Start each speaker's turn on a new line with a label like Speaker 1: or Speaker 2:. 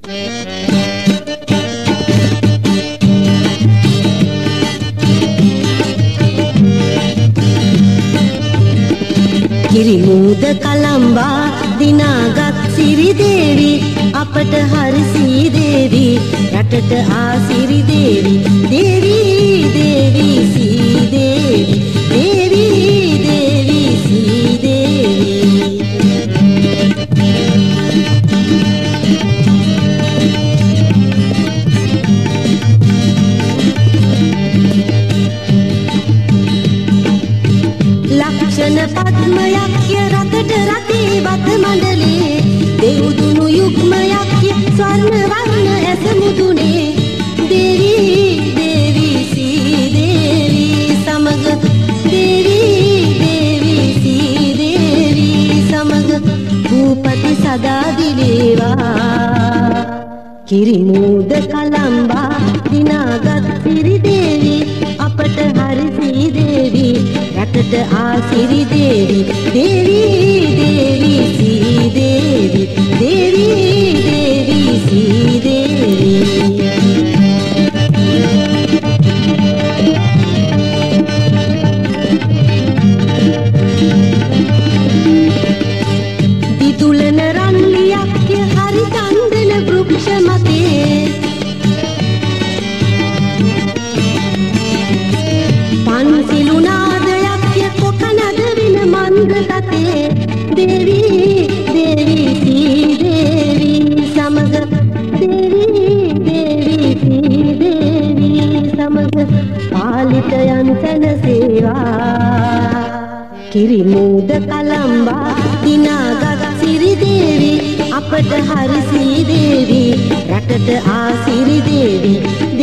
Speaker 1: කිරිමුද කලම්බා දිනාගත් සිරි දේවි අපට හරි සී දේවි රටට ආසිරි දේවි දේවි දේවි සී දේවි දේවි දේවි සී දේවි ලක්ෂණ පද්මයක්ය රතට රතේ බත මණ්ඩලේ දෙව්දුණු යුග්මයක්ය ස්වර්ණ වර්ණ ඇස මුදුනේ දේවි දේවි සී දේවි සමග දේවි දේවි සී දේවි සමග භූපති සදා දිවේවා කිරිමුද කලම්බා දිනාගත් සිරි දේවි අපට හරි සී දේවි රටට ආසිරි දේවි දේවි දේවි සී දේවි දේවි දේවි සී දේවි දිතුලන රන්ලියක්ය හරි චන්දන වෘක්ෂ මතේ පන්සිලු නාදයක්ය කොකනද වින මන්ද තතේ දේවි දේවි සී දේවි සමග දේවි දේවි සී දේවි සමග පාලිතයන් සැනසේවා කිරිමුද කලම්බා දිනාගත් සිරි දේවි අපට හරි සී දේවි රටට ආසිරි දේවි